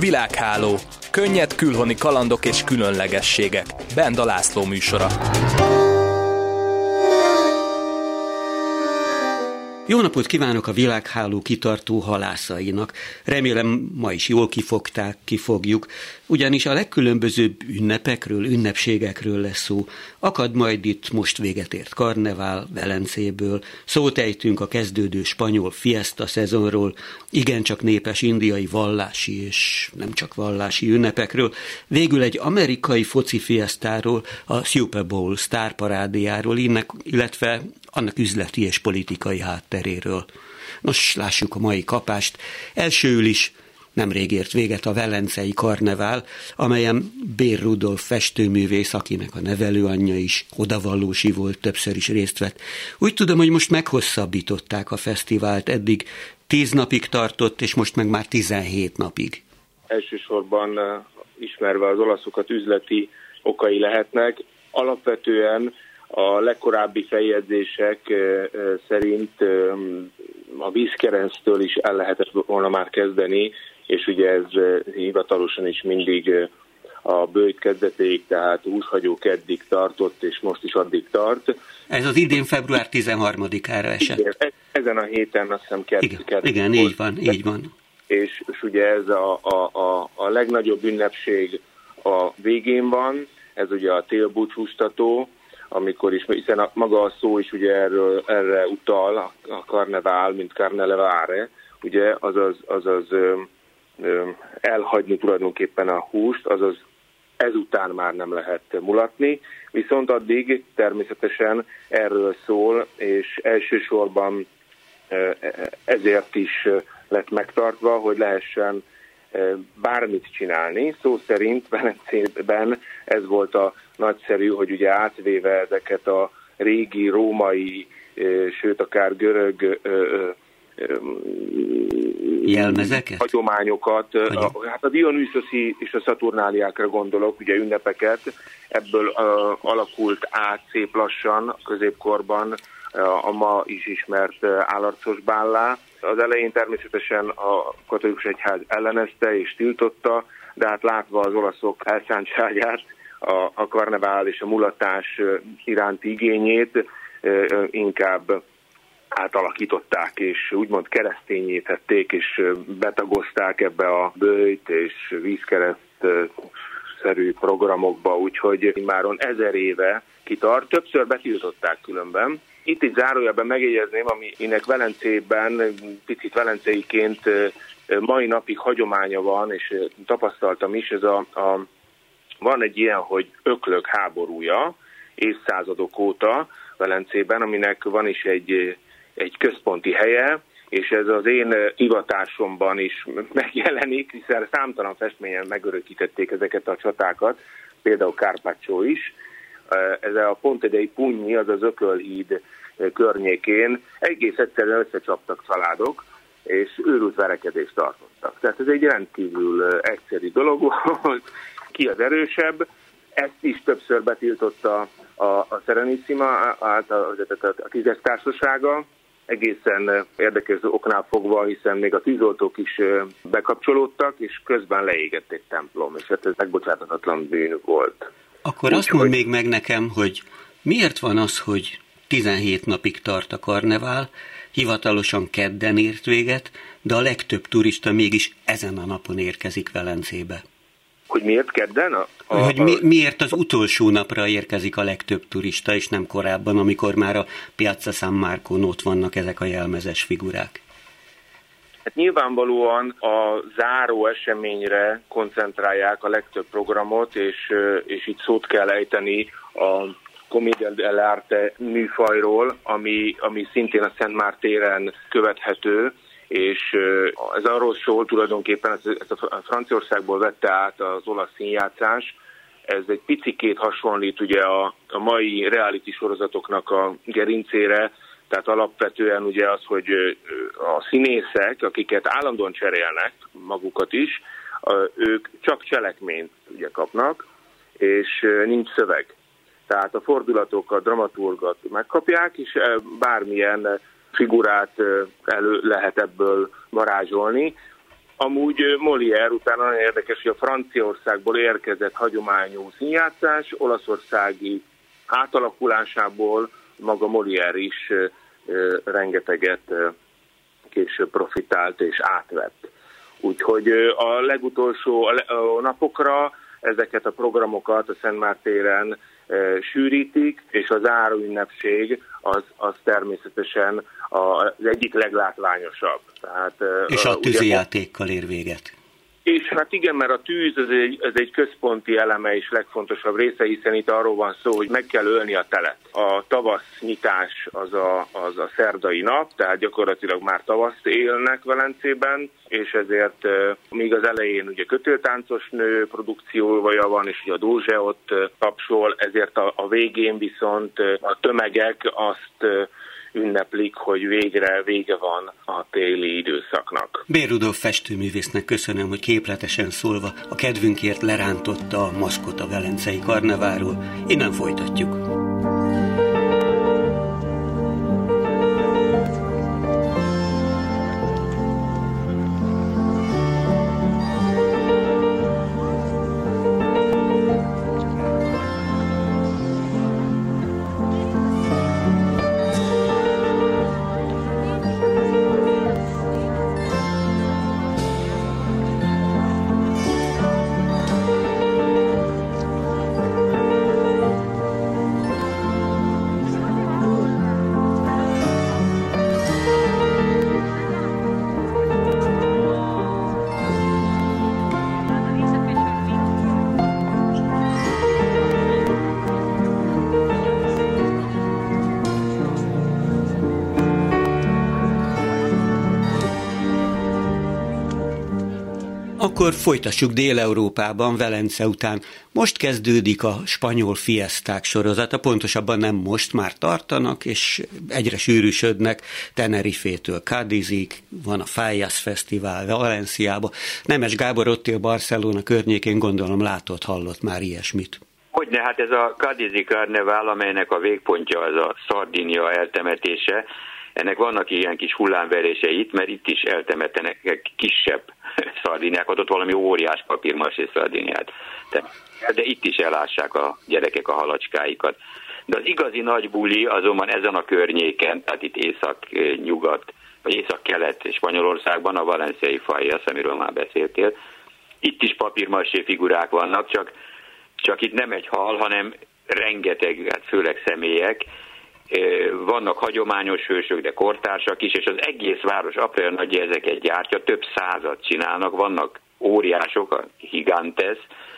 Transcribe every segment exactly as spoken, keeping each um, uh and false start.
Világháló. Könnyed külhoni kalandok és különlegességek. Benda László műsora. Jó napot kívánok a Világháló kitartó halászainak. Remélem ma is jól kifogták, kifogjuk, ugyanis a legkülönbözőbb ünnepekről, ünnepségekről lesz szó. Akad majd itt most véget ért karnevál Velencéből, szót ejtünk a kezdődő spanyol fiesta szezonról, igencsak népes indiai vallási és nem csak vallási ünnepekről, végül egy amerikai foci fiesztáról, a Super Bowl sztárparádéjáról, illetve annak üzleti és politikai hátteréről. Nos, lássuk a mai kapást. Elsőül is nemrég ért véget a velencei karnevál, amelyen Bér Rudolf festőművész, akinek a nevelőanyja is odavallósi volt, többször is részt vett. Úgy tudom, hogy most meghosszabbították a fesztivált, eddig tíz napig tartott, és most meg már tizenhét napig. Elsősorban ismerve az olaszokat üzleti okai lehetnek. Alapvetően a legkorábbi feljegyzések szerint a vízkeresztől is el lehetett volna már kezdeni, és ugye ez hivatalosan is mindig a böjt kezdetéig, tehát húshagyó keddig tartott, és most is addig tart. Ez az idén február tizenharmadikára esett. Igen, ezen a héten azt hiszem kedd, igen, kedd, igen, így van, így van. És, és ugye ez a, a, a, a legnagyobb ünnepség a végén van, ez ugye a télbúcsúztató, amikor is, hiszen a, maga a szó is ugye erről, erre utal, a, a karnevál, mint carnelevare, ugye, azaz, azaz ö, ö, elhagyni tulajdonképpen a húst, azaz ezután már nem lehet mulatni, viszont addig természetesen erről szól, és elsősorban ö, ezért is lett megtartva, hogy lehessen bármit csinálni. Szó szerint Velencében ez volt a nagyszerű, hogy ugye átvéve ezeket a régi római, sőt akár görög jelmezeket, hagyományokat, a, hát a Dionüszoszi és a Szaturnáliákra gondolok, ugye ünnepeket, ebből uh, alakult át szép lassan a középkorban a ma is ismert állarcos bállá. Az elején természetesen a katolikus egyház ellenezte és tiltotta, de hát látva az olaszok elszántságát, a, a karnevál és a mulatás iránti igényét inkább átalakították, és úgymond keresztényé tették, és betagozták ebbe a böjt és vízkereszt-szerű programokba, úgyhogy immáron ezer éve kitart, többször betiltották különben. Itt egy zárójelben megjegyezném, aminek Velencében, picit velenceiként mai napig hagyománya van, és tapasztaltam is, ez a, a, van egy ilyen, hogy öklök háborúja évszázadok óta Velencében, aminek van is egy, egy központi helye, és ez az én hivatásomban is megjelenik, hiszen számtalan festményen megörökítették ezeket a csatákat, például Carpaccio is. Ez a Ponte dei Pugni, az az Ökölhíd környékén egész egyszerűen összecsaptak családok, és őrült verekedést tartottak. Tehát ez egy rendkívül egyszerű dolog volt, ki az erősebb. Ezt is többször betiltotta a, a Serenissima, a, a, a tízes társasága, egészen érdekes oknál fogva, hiszen még a tűzoltók is bekapcsolódtak, és közben leégett egy templom, és hát ez megbocsátatlan bűn volt. Akkor úgy, azt mondd hogy... még meg nekem, hogy miért van az, hogy tizenhét napig tart a karnevál, hivatalosan kedden ért véget, de a legtöbb turista mégis ezen a napon érkezik Velencébe. Hogy miért kedden? A, a, hogy mi, miért az utolsó napra érkezik a legtöbb turista, és nem korábban, amikor már a Piazza San Marcón ott vannak ezek a jelmezes figurák? Hát nyilvánvalóan a záró eseményre koncentrálják a legtöbb programot, és, és itt szót kell ejteni a Commedia dell'arte műfajról, ami, ami szintén a Szent Márk téren követhető, és ez arról szól tulajdonképpen, ezt a Franciaországból vette át az olasz színjátszás, ez egy picikét hasonlít ugye a, a mai reality sorozatoknak a gerincére, tehát alapvetően ugye az, hogy a színészek, akiket állandóan cserélnek, magukat is, ők csak cselekményt ugye kapnak, és nincs szöveg. Tehát a fordulatokat, dramaturgot megkapják, és bármilyen figurát elő lehet ebből varázsolni. Amúgy Molière utána nagyon érdekes, hogy a Franciaországból érkezett hagyományú színjátszás, olaszországi átalakulásából maga Molière is rengeteget később profitált és átvett. Úgyhogy a legutolsó napokra ezeket a programokat a Szent Márk téren sűrítik, és az záróünnepség az, az természetesen az egyik leglátványosabb. Tehát, és a tűzijátékkal ér véget. És hát igen, mert a tűz az egy, az egy központi eleme és legfontosabb része, hiszen itt arról van szó, hogy meg kell ölni a telet. A tavasz nyitás az a, az a szerdai nap, tehát gyakorlatilag már tavaszt élnek Velencében, és ezért még az elején ugye kötéltáncos nő produkciója van, és ugye a Dózse ott tapsol, ezért a, a végén viszont a tömegek azt ünneplik, hogy végre vége van a téli időszaknak. B. Rudolf festőművésznek köszönöm, hogy képletesen szólva a kedvünkért lerántotta a maszkot a velencei karneváról. Innen folytatjuk. Akkor folytassuk Dél-Európában, Velence után. Most kezdődik a spanyol fieszták sorozata, pontosabban nem most, már tartanak, és egyre sűrűsödnek Tenerifétől Cádizig, van a Fallas Fesztivál Valenciába. Nemes Gábor ott él Barcelona környékén, gondolom látott, hallott már ilyesmit. Hogyne, hát ez a Cádizi karnevál, amelynek a végpontja az a Szardinia eltemetése. Ennek vannak ilyen kis hullámverései itt, mert itt is eltemetenek kisebb szardiniákat, ott valami óriás papírmasé szardiniát. De, de itt is elássák a gyerekek a halacskáikat. De az igazi nagy buli azonban ezen a környéken, tehát itt észak-nyugat, vagy észak-kelet Spanyolországban, a valenciai Fallas, amiről már beszéltél. Itt is papírmasé figurák vannak, csak, csak itt nem egy hal, hanem rengeteg, hát főleg személyek. Vannak hagyományos hősök, de kortársak is, és az egész város april nagy ezeket gyártja, több százat csinálnak, vannak óriások, a gigantes,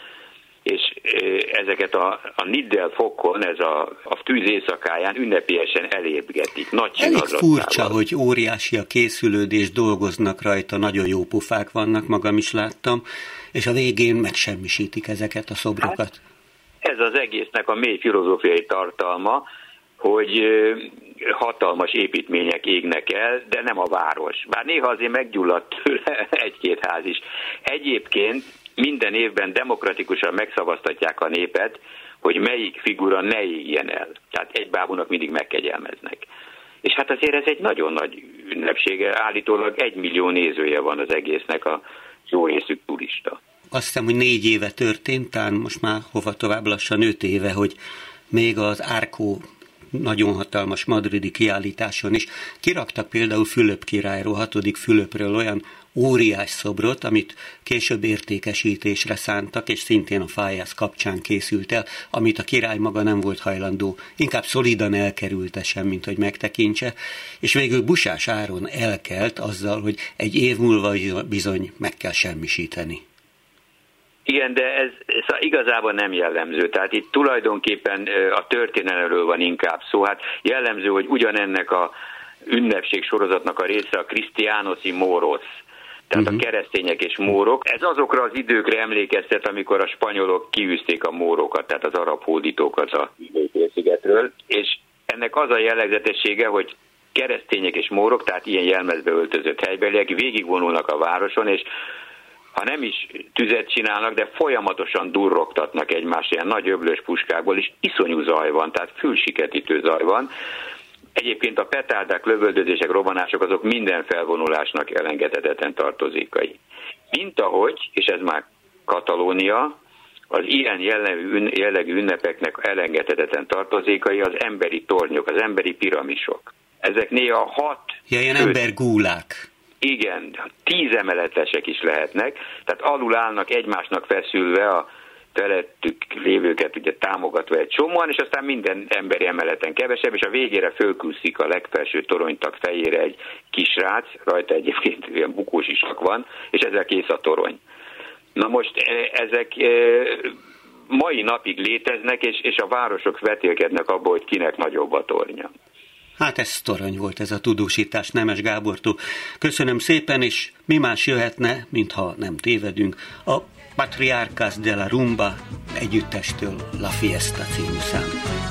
és ezeket a, a Niddel fokon, ez a, a tűz éjszakáján ünnepélyesen elépgetik. Nagy elég furcsa, hogy óriási a készülődés, dolgoznak rajta, nagyon jó pufák vannak, magam is láttam, és a végén megsemmisítik ezeket a szobrokat. Hát, ez az egésznek a mély filozófiai tartalma, hogy hatalmas építmények égnek el, de nem a város. Bár néha azért meggyulladt tőle egy-két ház is. Egyébként minden évben demokratikusan megszavaztatják a népet, hogy melyik figura ne égjen el. Tehát egy bábúnak mindig megkegyelmeznek. És hát azért ez egy nagyon nagy ünnepsége. Állítólag egy millió nézője van az egésznek, a jó részük turista. Azt hiszem, hogy négy éve történt, talán most már hova tovább lassan öt éve, hogy még az Arco nagyon hatalmas madridi kiállításon is kiraktak például Fülöp királyról, hatodik Fülöpről olyan óriás szobrot, amit később értékesítésre szántak, és szintén a Fallas kapcsán készült el, amit a király maga nem volt hajlandó, inkább szolidan elkerülte sem, mint hogy megtekintse, és végül busás áron elkelt azzal, hogy egy év múlva bizony meg kell semmisíteni. Igen, de ez, ez igazából nem jellemző. Tehát itt tulajdonképpen a történelemről van inkább szó. Hát jellemző, hogy ugyanennek a ünnepség sorozatnak a része a Christianos y Moros, tehát uh-huh. a keresztények és mórok. Ez azokra az időkre emlékeztet, amikor a spanyolok kiűzték a mórokat, tehát az arab hódítókat a Ibériai-szigetről, és ennek az a jellegzetessége, hogy keresztények és mórok, tehát ilyen jelmezbe öltözött helybeliek végigvonulnak a városon, és ha nem is tüzet csinálnak, de folyamatosan durrogtatnak egymást ilyen nagy öblös puskákból, és iszonyú zaj van, tehát fülsiketítő zaj van. Egyébként a petárdák, lövöldözések, robbanások azok minden felvonulásnak elengedhetetlen tartozékai. Mint ahogy, és ez már Katalónia, az ilyen jellegű, jellegű ünnepeknek elengedhetetlen tartozékai az emberi tornyok, az emberi piramisok. Ezek néha hat... Ja, ilyen embergúlák. Igen, tíz emeletesek is lehetnek, tehát alul állnak egymásnak feszülve a felettük lévőket ugye támogatva egy csomóan, és aztán minden emberi emeleten kevesebb, és a végére fölkúszik a legfelső toronytak fejére egy kisrác, rajta egyébként ilyen bukós isak van, és ezzel kész a torony. Na most ezek mai napig léteznek, és, és a városok vetélkednek abból, hogy kinek nagyobb a tornya. Hát ez torony volt, ez a tudósítás Nemes Gábortól. Köszönöm szépen, és mi más jöhetne, mintha nem tévedünk, a Patriarcas de la Rumba együttestől La Fiesta című szám.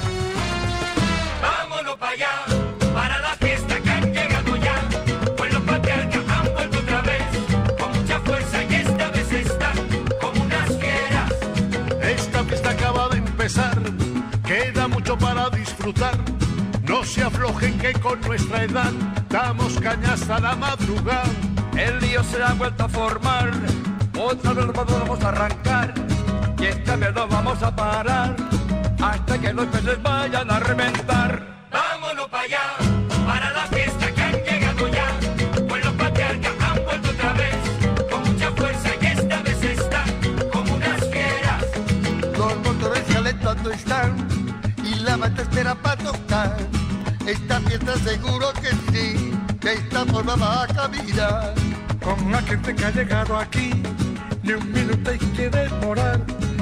Vámonos para allá, para la fiesta que han llegado ya, pues los patriarcas han vuelto otra vez, con mucha fuerza y esta vez están como unas fieras. Esta fiesta acaba de empezar, queda mucho para disfrutar, no se aflojen que con nuestra edad damos caña hasta la madrugada. El lío se ha vuelto a formar, otra vez nos vamos a arrancar, y esta vez no vamos a parar, hasta que los peces vayan a reventar. Vámonos para allá, para la fiesta que han llegado ya, pues los patriarcas han vuelto otra vez, con mucha fuerza y esta vez están como unas fieras. Los motores calentando están, y la banda espera para tocar, esta fiesta seguro que sí, de esta forma va a caminar. Con la gente que ha llegado aquí, ni un minuto hay que demorar.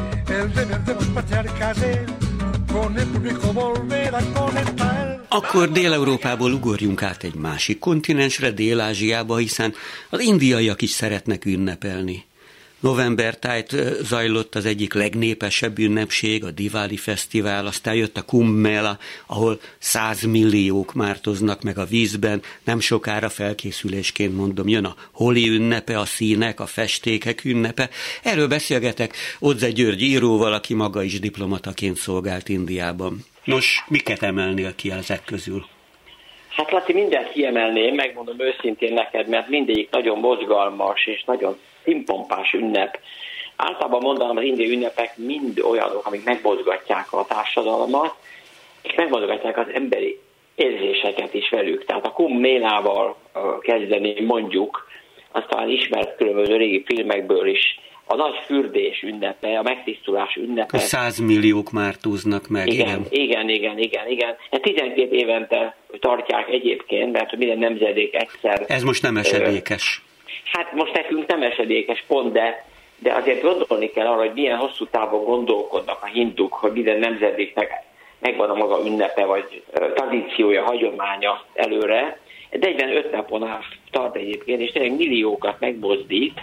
El deber de los patriarcas es con el público volver a conectar. Akkor Dél-Európából ugorjunk át egy másik kontinensre, Dél-Ázsiába, hiszen az indiaiak is szeretnek ünnepelni. November tájt zajlott az egyik legnépesebb ünnepség, a Diwali fesztivál, aztán jött a Kumbh Mela, ahol százmilliók mártoznak meg a vízben, nem sokára felkészülésként mondom, jön a Holi ünnepe, a színek, a festékek ünnepe. Erről beszélgetek Odze György íróval, aki maga is diplomataként szolgált Indiában. Nos, miket emelnél ki ezek közül? Hát Laci, mindent kiemelném, megmondom őszintén neked, mert mindegyik nagyon mozgalmas és nagyon színpompás ünnep. Általában mondanám, az indiai ünnepek mind olyanok, amik megmozgatják a társadalmat, és megmozgatják az emberi érzéseket is velük. Tehát a Kumbh Mélával kezdeném mondjuk, azt talán ismert különböző régi filmekből is, a nagy fürdés ünnepe, a megtisztulás ünnepe. A százmilliók mártóznak meg, igen. Igen, igen, igen, igen, igen. tizenkét évente tartják egyébként, mert minden nemzedék egyszer. Ez most nem esedékes. Hát most nekünk nem esedékes pont, de, de azért gondolni kell arra, hogy milyen hosszú távon gondolkodnak a hinduk, hogy minden nemzedéknek megvan a maga ünnepe, vagy tradíciója, hagyománya előre. negyvenöt napon át tart egyébként, és tényleg milliókat megmozdít,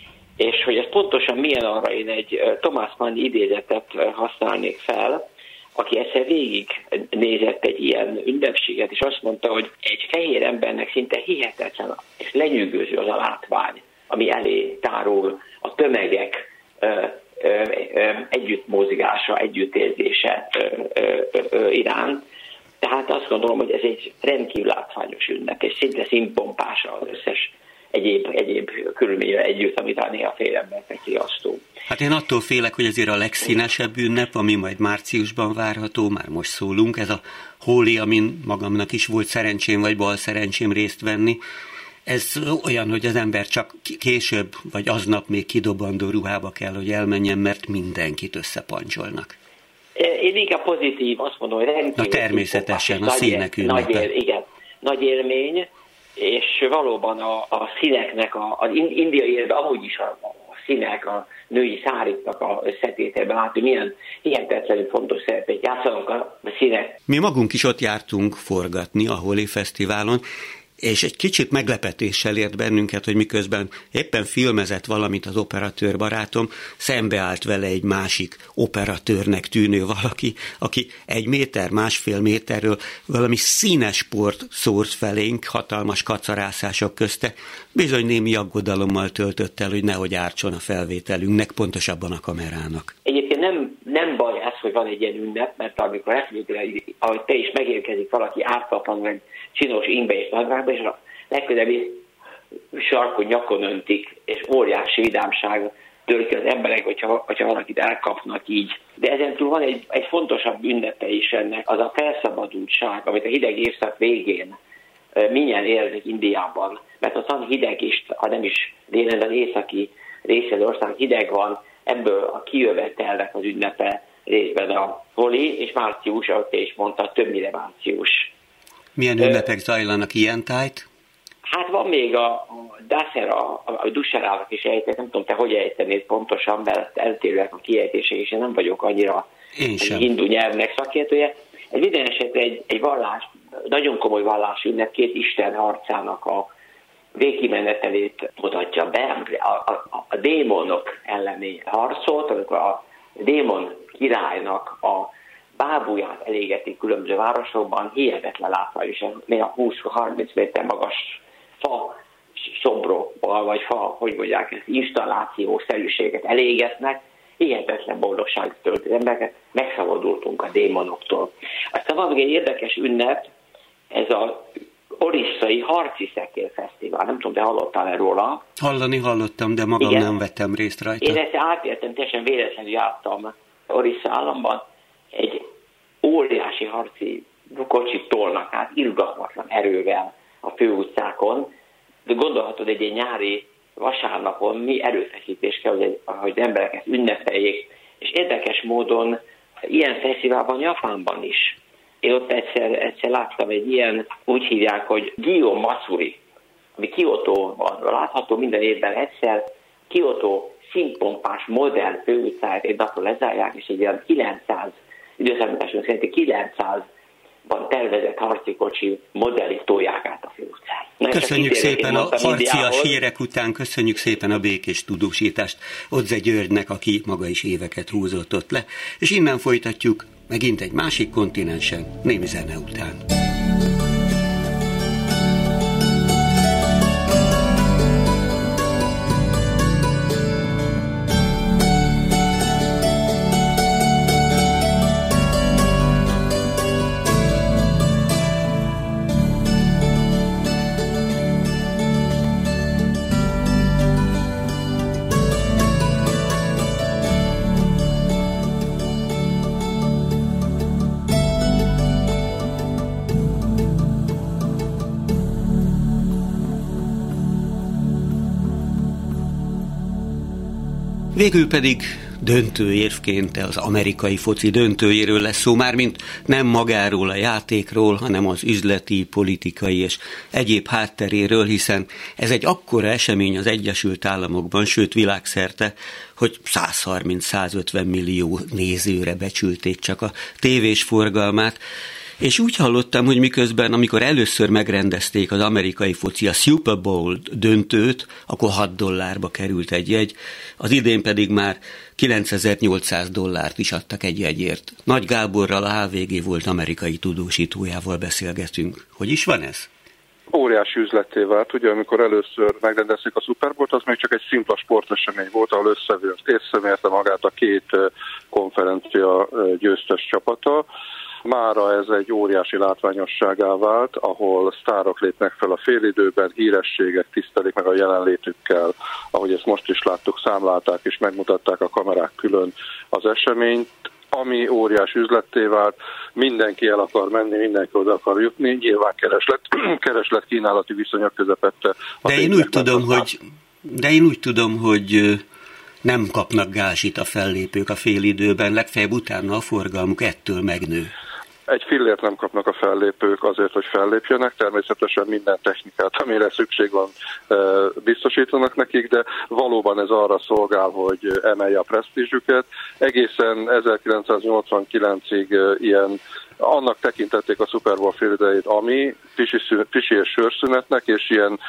és hogy ez pontosan milyen, arra én egy Thomas Mann idézetet használnék fel, aki egyszer végig nézett egy ilyen ünnepséget, és azt mondta, hogy egy fehér embernek szinte hihetetlen és lenyűgöző az a látvány, ami elé tárul a tömegek ö, ö, ö, együttmozgása, együttérzése ö, ö, ö, iránt. Tehát azt gondolom, hogy ez egy rendkívül látványos ünnep, és szinte színpompása az összes egyéb, egyéb körülményre együtt, amit a néha fél embernek riasztó. Hát én attól félek, hogy azért a legszínesebb ünnep, ami majd márciusban várható, már most szólunk, ez a Holi, amin magamnak is volt szerencsém vagy bal szerencsém részt venni. Ez olyan, hogy az ember csak később, vagy aznap még kidobandó ruhába kell, hogy elmenjen, mert mindenkit összepancsolnak. Én inkább pozitív, azt mondom, hogy rendkívül. Na természetesen, a színek ünnepe. Nagy él, igen, nagy élmény, és valóban a, a színeknek, a, az indiai életben amúgy is a, a színek, a női száriknak a összetételben látni, milyen hihetetlenül fontos szerepet játszanak a színek. Mi magunk is ott jártunk forgatni a Holi Fesztiválon, és egy kicsit meglepetéssel ért bennünket, hogy miközben éppen filmezett valamit az operatőr barátom, szembeállt vele egy másik operatőrnek tűnő valaki, aki egy méter, másfél méterről valami színes port szórt felénk, hatalmas kacarászások közte. Bizony némi aggodalommal töltött el, hogy nehogy ártson a felvételünknek, pontosabban a kamerának. Egyébként nem, nem baj ez, hogy van egy ilyen ünnep, mert amikor eszméltél, ahogy te is megérkezik valaki ártatlan, vagy csinos ingbe és nadrágba, és a legközelebbi sarkon nyakon öntik, és óriási vidámság tör ki az emberek, hogyha, hogyha valakit elkapnak így. De ezen túl van egy, egy fontosabb ünnepe is ennek, az a felszabadultság, amit a hideg évszak végén mindjárt érzik Indiában, mert ott van hideg is, ha nem is délen, az északi része az ország hideg van, ebből a kijövetelnek az ünnepe részben a holi, és március, ahogy te is mondtad, többnyire március. Milyen ünnepek zajlanak ilyen tájt? Hát van még a, a Daszera, a Duserának is ejtett, nem tudom te hogy ejtenéd pontosan, mert eltérőek a kiejtések, és én nem vagyok annyira hindu nyelvnek szakértője. Ez minden esetre egy, egy vallás, nagyon komoly vallás ünnep, két Isten harcának a végkimenetelét mutatja be, a, a, a démonok elleni harcot, amikor a démon királynak a bábúját elégetik különböző városokban, hihetetlen látványos, még a húsz-harminc méter magas fa szobrokban, vagy fa, hogy mondják, ezt installációszerűséget elégetnek, hihetetlen boldogság tölt az embereket, megszabadultunk a démonoktól. Aztán van még egy érdekes ünnep, ez a Orisszai Harci Szekér Fesztivál. Nem tudom, de hallottál erről róla? Hallani hallottam, de magam igen. Nem vettem részt rajta. Én ezt átértem, teljesen véletlenül jártam Orissza államban, egy óriási harci kocsit tolnak át, irgalmatlan erővel a főutcákon, de gondolhatod, egy, egy nyári vasárnapon mi erőfeszítés kell, hogy, hogy emberek ezt ünnepeljék, és érdekes módon ilyen fesztiválban Japánban is. Én ott egyszer, egyszer láttam egy ilyen, úgy hívják, hogy Gyo Matsuri, ami Kyotóban látható minden évben egyszer, Kyoto színpompás modern főutcáját egy napon lezárják, és egy ilyen kilencszáz, időszámításunk szerint kilencszázban tervezett harcikocsi modellit tolják át a főutcán. Na, köszönjük szépen a harcias hírek után, köszönjük szépen a békés tudósítást Odze Györgynek, aki maga is éveket húzott ott le, és innen folytatjuk megint egy másik kontinensen, némi zene után. Végül pedig döntőérvként az amerikai foci döntőjéről lesz szó, mármint nem magáról a játékról, hanem az üzleti, politikai és egyéb hátteréről, hiszen ez egy akkora esemény az Egyesült Államokban, sőt világszerte, hogy száz harminc száz ötven millió nézőre becsülték csak a tévés forgalmát. És úgy hallottam, hogy miközben, amikor először megrendezték az amerikai foci a Super Bowl döntőt, akkor hat dollárba került egy jegy, az idén pedig már kilencezer-nyolcszáz dollárt is adtak egy jegyért. Nagy Gáborral, a há vé gé volt amerikai tudósítójával beszélgetünk. Hogy is van ez? Óriási üzletté vált, ugye amikor először megrendezték a Super Bowl-t, az még csak egy szimpla sportesemény volt, ahol összemérte magát a két konferencia győztes csapata. Mára ez egy óriási látványosságá vált, ahol sztárok lépnek fel a félidőben, hírességek tisztelik meg a jelenlétükkel, ahogy ezt most is láttuk, számlálták és megmutatták a kamerák külön az eseményt, ami óriási üzletté vált, mindenki el akar menni, mindenki oda akar jutni, nyilván kereslet, kereslet kínálati viszonyok közepette. De én úgy tudom, hogy, de én úgy tudom, hogy nem kapnak gázsit a fellépők a félidőben, legfeljebb utána a forgalmuk ettől megnő. Egy fillért nem kapnak a fellépők azért, hogy fellépjenek, természetesen minden technikát, amire szükség van, biztosítanak nekik, de valóban ez arra szolgál, hogy emelje a presztízsüket. Egészen ezerkilencszáznyolcvankilencig ilyen, annak tekintették a Super Bowl félidejét, ami pisi, pisi és sörszünetnek, és ilyen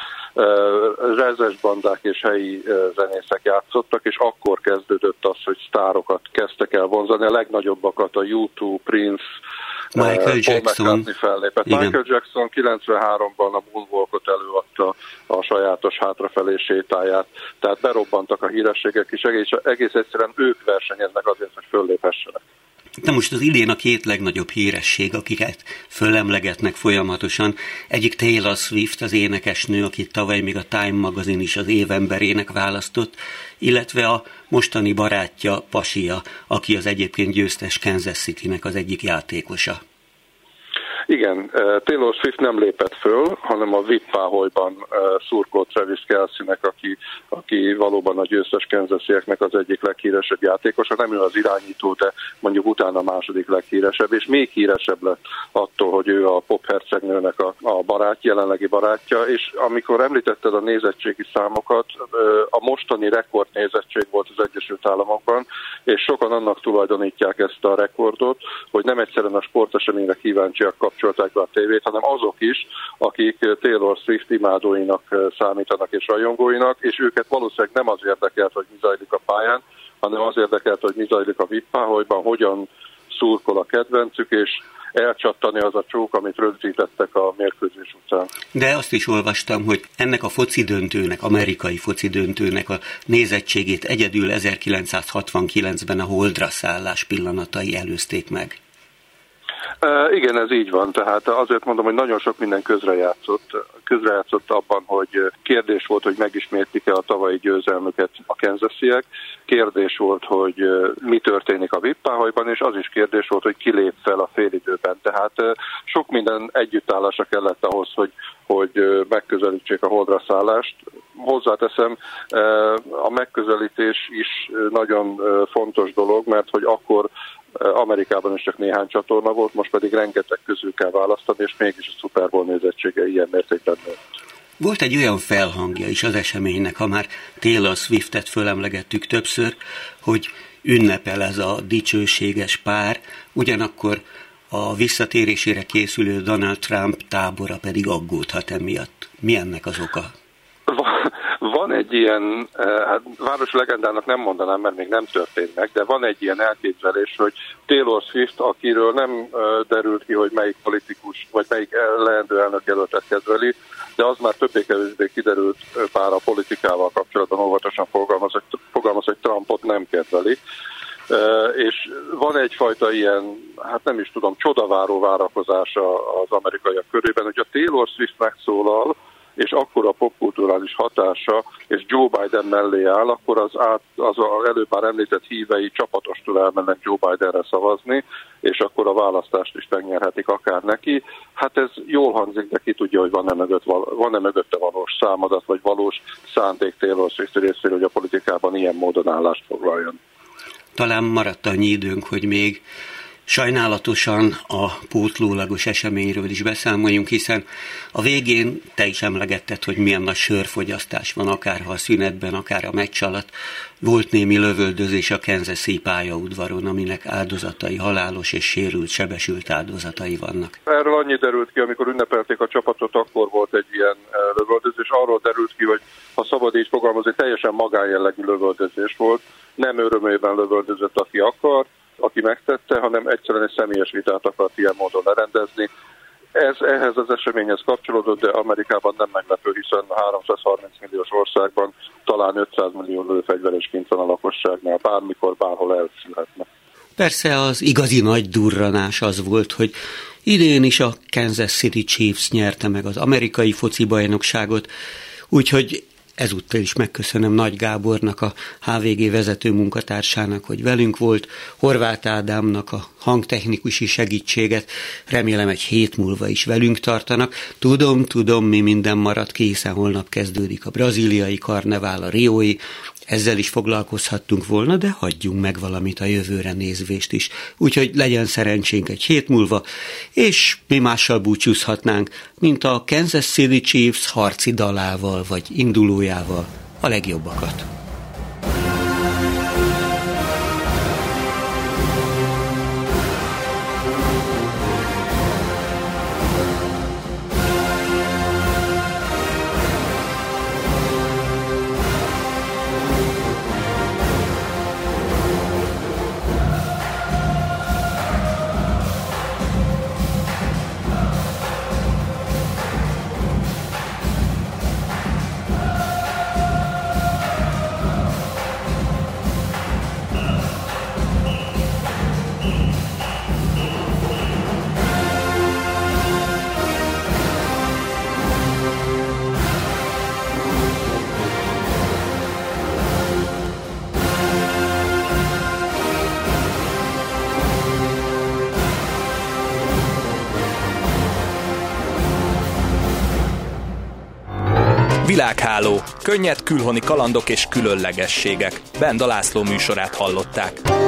rezes bandák és helyi zenészek játszottak, és akkor kezdődött az, hogy sztárokat kezdtek el vonzani, a legnagyobbakat, a U kettő, Prince, Michael Jackson. Michael Jackson kilencvenháromban a Moonwalkot előadta a sajátos hátrafelé sétáját, tehát berobbantak a hírességek, és egész, egész egyszerűen ők versenyeznek azért, hogy fölléphessenek. De most az idén a két legnagyobb híresség, akiket fölemlegetnek folyamatosan, egyik Taylor Swift, az énekesnő, akit tavaly még a Time magazin is az évemberének választott, illetve a mostani barátja, Pasia, aki az egyébként győztes Kansas Citynek az egyik játékosa. Igen, Taylor Swift nem lépett föl, hanem a vé i pé-páholyban szurkolt Travis Kelce-nek, aki, aki valóban a győztes Kansas-ieknek az egyik leghíresebb játékosa. Nem ő az irányító, de mondjuk utána a második leghíresebb, és még híresebb lett attól, hogy ő a pop hercegnőnek a, a barát, jelenlegi barátja, és amikor említetted a nézettségi számokat, a mostani rekordnézettség volt az Egyesült Államokban, és sokan annak tulajdonítják ezt a rekordot, hogy nem egyszerűen a sporteseményre kíváncsiak kapcsolták be a tévét, hanem azok is, akik Taylor Swift imádóinak számítanak és rajongóinak, és őket valószínűleg nem az érdekelt, hogy mi zajlik a pályán, hanem az érdekelt, hogy mi zajlik a vé i pé-páholyban, hogyan szurkol a kedvencük, és elcsattani az a csók, amit rögzítettek a mérkőzés után. De azt is olvastam, hogy ennek a foci döntőnek, amerikai foci döntőnek a nézettségét egyedül ezerkilencszázhatvankilencben a holdra szállás pillanatai előzték meg. Uh, igen, ez így van, tehát azért mondom, hogy nagyon sok minden közrejátszott, közrejátszott abban, hogy kérdés volt, hogy megismétlik-e a tavalyi győzelmüket a Kansasiek, kérdés volt, hogy mi történik a vé i pé-páholyban, és az is kérdés volt, hogy ki lép fel a félidőben, tehát sok minden együttállása kellett ahhoz, hogy, hogy megközelítsék a holdra szállást. Hozzáteszem, a megközelítés is nagyon fontos dolog, mert hogy akkor Amerikában is csak néhány csatorna volt, most pedig rengeteg közül kell választani, és mégis a Super Bowl nézettsége ilyen mértékben nőtt. Volt egy olyan felhangja is az eseménynek, ha már Taylor Swiftet fölemlegettük többször, hogy ünnepel ez a dicsőséges pár, ugyanakkor a visszatérésére készülő Donald Trump tábora pedig aggódhat emiatt. Mi ennek az oka? Van egy ilyen, hát város legendának nem mondanám, mert még nem történt meg, de van egy ilyen elképzelés, hogy Taylor Swift, akiről nem derült ki, hogy melyik politikus, vagy melyik leendő elnökjelöltet kedveli, de az már többé-kevésbé kiderült, bár a politikával kapcsolatban óvatosan fogalmaz, fogalmaz, hogy Trumpot nem kedveli. És van egyfajta ilyen, hát nem is tudom, csodaváró várakozása az amerikaiak körében, hogy a Taylor Swift megszólal, és akkor a popkulturális hatása, és Joe Biden mellé áll, akkor az, át, az előbb már említett hívei csapatostól elmennek Joe Bidenre szavazni, és akkor a választást is megnyerhetik akár neki. Hát ez jól hangzik, de ki tudja, hogy van-e, mögött, van-e mögötte valós számadat, vagy valós szándék Taylor Swift részéről, hogy a politikában ilyen módon állást foglaljon. Talán maradt annyi időnk, hogy még sajnálatosan a pótlólagos eseményről is beszámoljunk, hiszen a végén te is emlegetted, hogy milyen nagy sörfogyasztás van, akár ha a szünetben, akár a meccs alatt. Volt némi lövöldözés a Kansas-i pályaudvaron, aminek áldozatai, halálos és sérült, sebesült áldozatai vannak. Erről annyi derült ki, amikor ünnepelték a csapatot, akkor volt egy ilyen lövöldözés. Arról derült ki, hogy ha szabad így fogalmazni, teljesen magánjellegű lövöldözés volt. Nem örömében lövöldözött, aki akar, aki megtette, hanem egyszerűen egy személyes vitát akart ilyen módon lerendezni. Ez ehhez az eseményhez kapcsolódott, de Amerikában nem meglepő, hiszen háromszázharminc milliós országban talán ötszáz millió lőfegyveres kint van a lakosságnál, bármikor, bárhol elszülhetne. Persze az igazi nagy durranás az volt, hogy idén is a Kansas City Chiefs nyerte meg az amerikai foci bajnokságot, úgyhogy ezúttal is megköszönöm Nagy Gábornak, a há vé gé vezető munkatársának, hogy velünk volt, Horváth Ádámnak a hangtechnikusi segítséget, remélem egy hét múlva is velünk tartanak. Tudom, tudom, mi minden maradt ki, hiszen holnap kezdődik a brazíliai karnevál, a riói, ezzel is foglalkozhattunk volna, de hagyjunk meg valamit a jövőre nézvést is. Úgyhogy legyen szerencsénk egy hét múlva, és mi mással búcsúzhatnánk, mint a Kansas City Chiefs harci dalával vagy indulójával, a legjobbakat. Világháló. Könnyed külhoni kalandok és különlegességek. Benda László műsorát hallották.